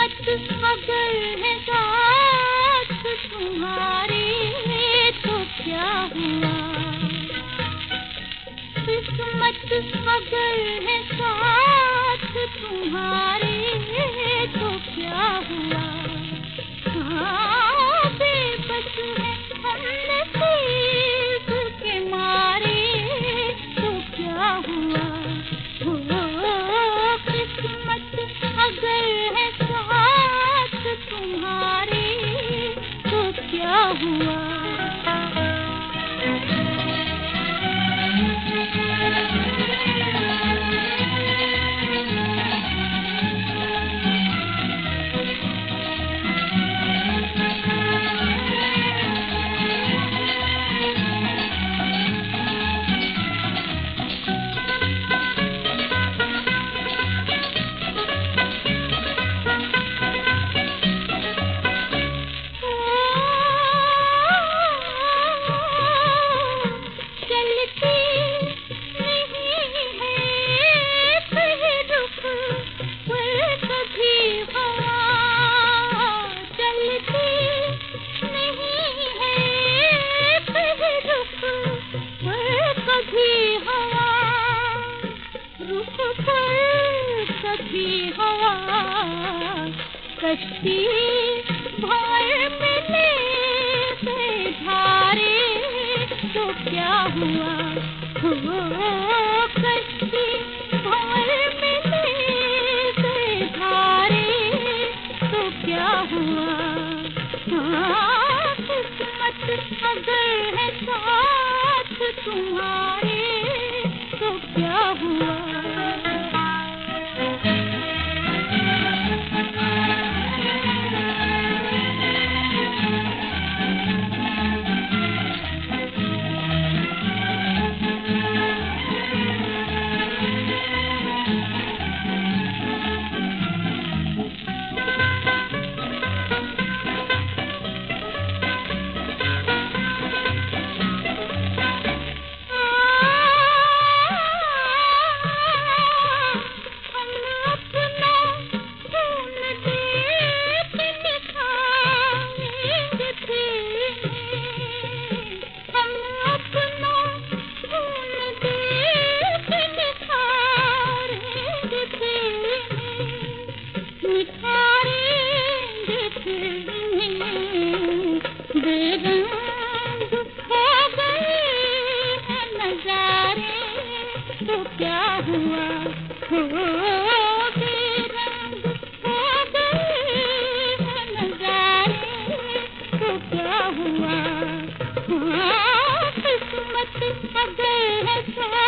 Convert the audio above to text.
किस्मत अगर है साथ तुम्हारे तो क्या हुआ। किस्मत अगर है साथ तुम्हारे तो क्या हुआ। हाँ बेबस है हम नसीब के मारे तो क्या हुआ। किस्मत अगर है साथ तुम्हारे तो क्या हुआ। कभी हवा कश्ती भर मिले से धारे तो क्या हुआ। कश्ती भर मिले से धारे तो क्या हुआ। किस्मत अगर है साथ तुम्हारे तो क्या हुआ। तो क्या हुआ। बेरंग हो गए नजारे तो क्या हुआ। किस्मत अगर है